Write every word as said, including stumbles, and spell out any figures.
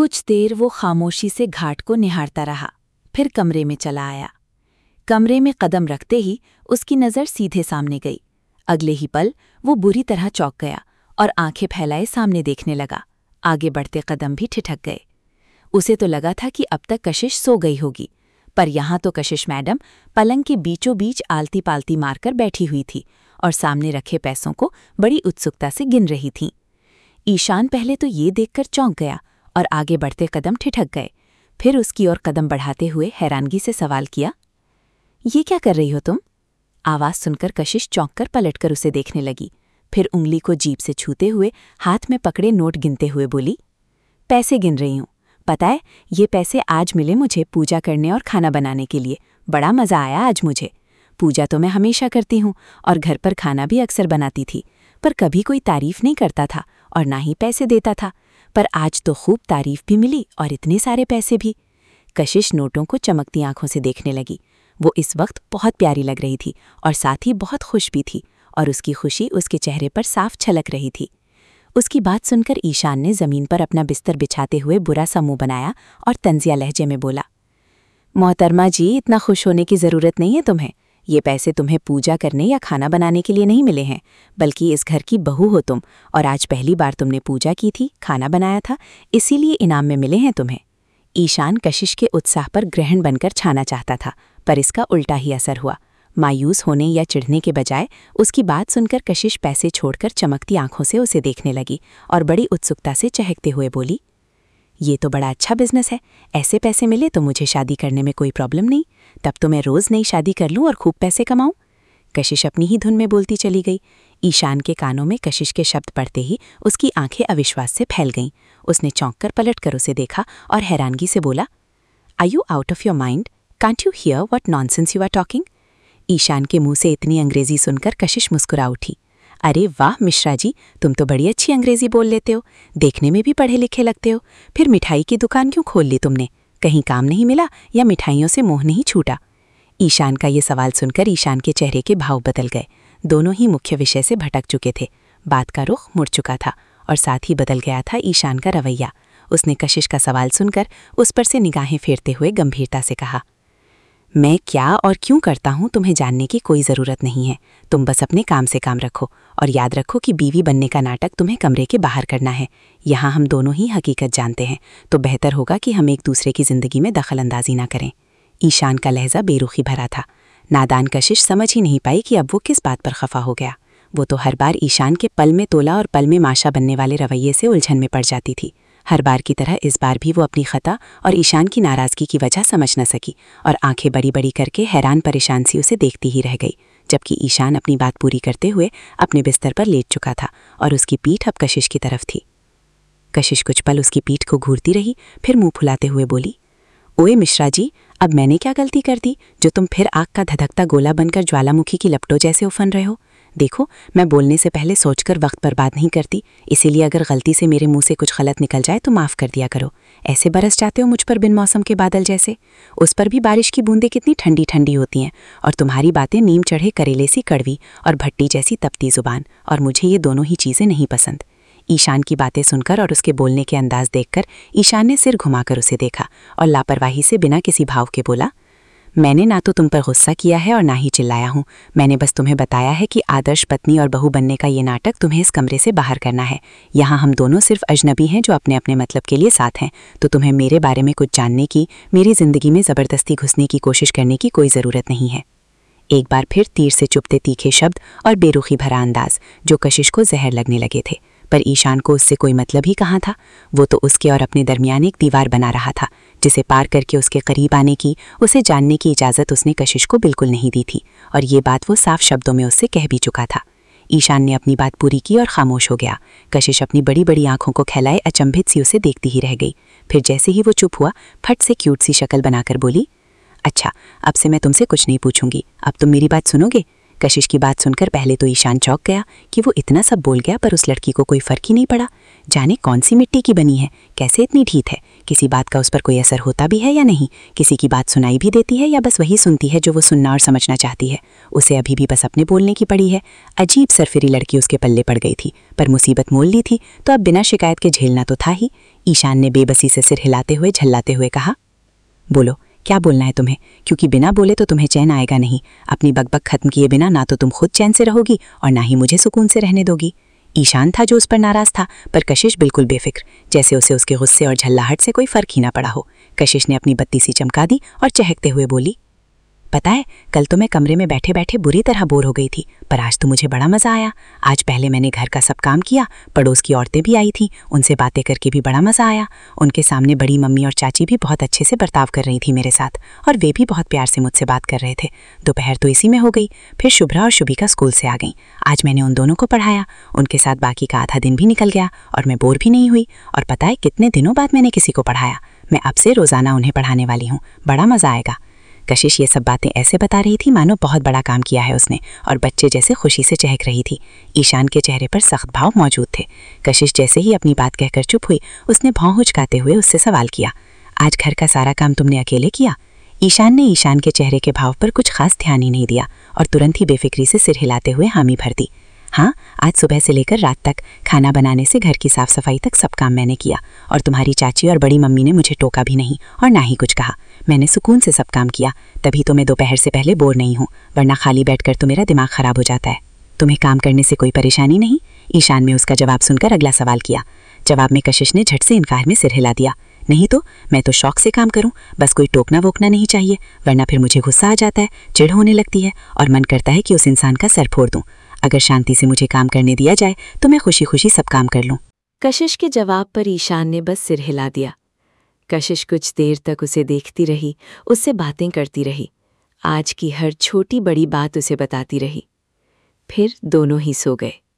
कुछ देर वो खामोशी से घाट को निहारता रहा, फिर कमरे में चला आया। कमरे में कदम रखते ही उसकी नज़र सीधे सामने गई। अगले ही पल वो बुरी तरह चौंक गया और आंखें फैलाए सामने देखने लगा। आगे बढ़ते कदम भी ठिठक गए। उसे तो लगा था कि अब तक कशिश सो गई होगी, पर यहाँ तो कशिश मैडम पलंग के बीचों बीच आलती पालती मारकर बैठी हुई थी और सामने रखे पैसों को बड़ी उत्सुकता से गिन रही थीं। ईशान पहले तो ये देखकर चौंक गया और आगे बढ़ते कदम ठिठक गए। फिर उसकी ओर कदम बढ़ाते हुए हैरानगी से सवाल किया, ये क्या कर रही हो तुम? आवाज़ सुनकर कशिश चौंककर पलटकर उसे देखने लगी। फिर उंगली को जीभ से छूते हुए हाथ में पकड़े नोट गिनते हुए बोली, पैसे गिन रही हूँ। पता है, ये पैसे आज मिले मुझे पूजा करने और खाना बनाने के लिए। बड़ा मज़ा आया आज मुझे। पूजा तो मैं हमेशा करती हूँ और घर पर खाना भी अक्सर बनाती थी, पर कभी कोई तारीफ नहीं करता था और ना ही पैसे देता था। पर आज तो खूब तारीफ भी मिली और इतने सारे पैसे भी। कशिश नोटों को चमकती आंखों से देखने लगी। वो इस वक्त बहुत प्यारी लग रही थी और साथ ही बहुत खुश भी थी, और उसकी खुशी उसके चेहरे पर साफ छलक रही थी। उसकी बात सुनकर ईशान ने ज़मीन पर अपना बिस्तर बिछाते हुए बुरा सा मुंह बनाया और तंजिया लहजे में बोला, मोहतरमा जी, इतना खुश होने की ज़रूरत नहीं है तुम्हें। ये पैसे तुम्हें पूजा करने या खाना बनाने के लिए नहीं मिले हैं, बल्कि इस घर की बहू हो तुम और आज पहली बार तुमने पूजा की थी, खाना बनाया था, इसीलिए इनाम में मिले हैं तुम्हें। ईशान कशिश के उत्साह पर ग्रहण बनकर छाना चाहता था, पर इसका उल्टा ही असर हुआ। मायूस होने या चिढ़ने के बजाय उसकी बात सुनकर कशिश पैसे छोड़कर चमकती आंखों से उसे देखने लगी और बड़ी उत्सुकता से चहकते हुए बोली, ये तो बड़ा अच्छा बिजनेस है। ऐसे पैसे मिले तो मुझे शादी करने में कोई प्रॉब्लम नहीं। तब तो मैं रोज़ नई शादी कर लूँ और खूब पैसे कमाऊँ। कशिश अपनी ही धुन में बोलती चली गई। ईशान के कानों में कशिश के शब्द पड़ते ही उसकी आंखें अविश्वास से फैल गईं। उसने चौंक कर पलट कर उसे देखा और हैरानगी से बोला, are you out of your mind? Can't you hear what nonsense you are talking? Ishaan के मुंह से इतनी अंग्रेजी सुनकर कशिश मुस्कुरा उठी। अरे वाह मिश्रा जी, तुम तो बड़ी अच्छी अंग्रेजी बोल लेते हो। देखने में भी पढ़े लिखे लगते हो। फिर मिठाई की दुकान क्यों खोल ली तुमने? कहीं काम नहीं मिला या मिठाइयों से मोह नहीं छूटा? ईशान का ये सवाल सुनकर ईशान के चेहरे के भाव बदल गए। दोनों ही मुख्य विषय से भटक चुके थे। बात का रुख मुड़ चुका था और साथ ही बदल गया था ईशान का रवैया। उसने कशिश का सवाल सुनकर उस पर से निगाहें फेरते हुए गंभीरता से कहा, मैं क्या और क्यों करता हूँ तुम्हें जानने की कोई ज़रूरत नहीं है। तुम बस अपने काम से काम रखो और याद रखो कि बीवी बनने का नाटक तुम्हें कमरे के बाहर करना है। यहाँ हम दोनों ही हकीकत जानते हैं, तो बेहतर होगा कि हम एक दूसरे की ज़िंदगी में दखल अंदाजी ना करें। ईशान का लहजा बेरुखी भरा था। नादान कशिश समझ ही नहीं पाई कि अब वो किस बात पर खफा हो गया। वो तो हर बार ईशान के पल में तोला और पल में माशा बनने वाले रवैये से उलझन में पड़ जाती थी। हर बार की तरह इस बार भी वो अपनी खता और ईशान की नाराज़गी की वजह समझ न सकी और आंखें बड़ी बड़ी करके हैरान परेशान सी उसे देखती ही रह गई, जबकि ईशान अपनी बात पूरी करते हुए अपने बिस्तर पर लेट चुका था और उसकी पीठ अब कशिश की तरफ थी। कशिश कुछ पल उसकी पीठ को घूरती रही, फिर मुंह फुलाते हुए बोली, ओए मिश्रा जी, अब मैंने क्या गलती कर दी जो तुम फिर आग का धधकता गोला बनकर ज्वालामुखी की लपटों जैसे उफन रहे हो? देखो, मैं बोलने से पहले सोचकर वक्त बर्बाद नहीं करती, इसीलिए अगर गलती से मेरे मुंह से कुछ गलत निकल जाए तो माफ़ कर दिया करो। ऐसे बरस जाते हो मुझ पर बिन मौसम के बादल जैसे। उस पर भी बारिश की बूंदें कितनी ठंडी ठंडी होती हैं और तुम्हारी बातें नीम चढ़े करेले सी कड़वी और भट्टी जैसी तपती जुबान, और मुझे ये दोनों ही चीज़ें नहीं पसंद। ईशान की बातें सुनकर और उसके बोलने के अंदाज देखकर ईशान ने सिर घुमाकर उसे देखा और लापरवाही से बिना किसी भाव के बोला, मैंने ना तो तुम पर गुस्सा किया है और ना ही चिल्लाया हूँ। मैंने बस तुम्हें बताया है कि आदर्श पत्नी और बहू बनने का ये नाटक तुम्हें इस कमरे से बाहर करना है। यहाँ हम दोनों सिर्फ अजनबी हैं जो अपने अपने मतलब के लिए साथ हैं, तो तुम्हें मेरे बारे में कुछ जानने की, मेरी ज़िंदगी में ज़बरदस्ती घुसने की कोशिश करने की कोई ज़रूरत नहीं है। एक बार फिर तीर से चुभते तीखे शब्द और बेरुखी भरा अंदाज जो कशिश को जहर लगने लगे थे, पर ईशान को उससे कोई मतलब ही कहाँ था। वो तो उसके और अपने दरमियान एक दीवार बना रहा था, जिसे पार करके उसके करीब आने की, उसे जानने की इजाज़त उसने कशिश को बिल्कुल नहीं दी थी, और ये बात वो साफ शब्दों में उससे कह भी चुका था। ईशान ने अपनी बात पूरी की और खामोश हो गया। कशिश अपनी बड़ी बड़ी आंखों को खैलाए अचंभित सी उसे देखती ही रह गई। फिर जैसे ही वो चुप हुआ, फट से क्यूट सी शक्ल बनाकर बोली, अच्छा, अब से मैं तुमसे कुछ नहीं पूछूंगी, अब तुम मेरी बात सुनोगे? कशिश की बात सुनकर पहले तो ईशान चौंक गया कि वो इतना सब बोल गया, पर उस लड़की को कोई फ़र्क ही नहीं पड़ा। जाने कौन सी मिट्टी की बनी है, कैसे इतनी ढीठ है किसी बात का उस पर कोई असर होता भी है या नहीं, किसी की बात सुनाई भी देती है या बस वही सुनती है जो वो सुनना और समझना चाहती है। उसे अभी भी बस अपने बोलने की पड़ी है। अजीब सरफिरी लड़की उसके पल्ले पड़ गई थी, पर मुसीबत मोल ली थी तो अब बिना शिकायत के झेलना तो था ही। ईशान ने बेबसी से सिर हिलाते हुए झल्लाते हुए कहा, बोलो क्या बोलना है तुम्हें, क्योंकि बिना बोले तो तुम्हें चैन आएगा नहीं। अपनी बकबक खत्म किए बिना ना तो तुम खुद चैन से रहोगी और ना ही मुझे सुकून से रहने दोगी। ईशान था जो उस पर नाराज था, पर कशिश बिल्कुल बेफिक्र, जैसे उसे उसके गुस्से और झल्लाहट से कोई फर्क ही ना पड़ा हो। कशिश ने अपनी बत्ती सी चमका दी और चहकते हुए बोली, पता है कल तो मैं कमरे में बैठे बैठे बुरी तरह बोर हो गई थी, पर आज तो मुझे बड़ा मज़ा आया। आज पहले मैंने घर का सब काम किया, पड़ोस की औरतें भी आई थीं, उनसे बातें करके भी बड़ा मज़ा आया। उनके सामने बड़ी मम्मी और चाची भी बहुत अच्छे से बर्ताव कर रही थी मेरे साथ, और वे भी बहुत प्यार से मुझसे बात कर रहे थे। दोपहर तो इसी में हो गई। फिर शुभ्रा और शुभिका स्कूल से आ गईं। आज मैंने उन दोनों को पढ़ाया, उनके साथ बाकी का आधा दिन भी निकल गया और मैं बोर भी नहीं हुई। और पता है कितने दिनों बाद मैंने किसी को पढ़ाया। मैं अब से रोज़ाना उन्हें पढ़ाने वाली हूँ, बड़ा मज़ा आएगा। कशिश ये सब बातें ऐसे बता रही थी मानो बहुत बड़ा काम किया है उसने, और बच्चे जैसे खुशी से चहक रही थी। ईशान के चेहरे पर सख्त भाव मौजूद थे। कशिश जैसे ही अपनी बात कहकर चुप हुई, उसने भौं हुचकाते हुए उससे सवाल किया, आज घर का सारा काम तुमने अकेले किया? ईशान ने ईशान के चेहरे के भाव पर कुछ खास ध्यान ही नहीं दिया और तुरंत ही बेफिक्री से सिर हिलाते हुए हामी भर दी। हाँ, आज सुबह से लेकर रात तक, खाना बनाने से घर की साफ सफाई तक सब काम मैंने किया, और तुम्हारी चाची और बड़ी मम्मी ने मुझे टोका भी नहीं और ना ही कुछ कहा। मैंने सुकून से सब काम किया, तभी तो मैं दोपहर से पहले बोर नहीं हूँ, वरना खाली बैठकर तो मेरा दिमाग खराब हो जाता है। तुम्हें काम करने से कोई परेशानी नहीं? ईशान ने उसका जवाब सुनकर अगला सवाल किया। जवाब में कशिश ने झट से इनकार में सिर हिला दिया। नहीं तो मैं तो शौक से काम करूं, बस कोई टोकना वोकना नहीं चाहिए, वरना फिर मुझे गुस्सा आ जाता है, चिढ़ होने लगती है और मन करता है कि उस इंसान का सर फोड़ दूं। अगर शांति से मुझे काम करने दिया जाए तो मैं खुशी खुशी सब काम कर लूं। कशिश के जवाब पर ईशान ने बस सिर हिला दिया। कशिश कुछ देर तक उसे देखती रही, उससे बातें करती रही, आज की हर छोटी बड़ी बात उसे बताती रही। फिर दोनों ही सो गए।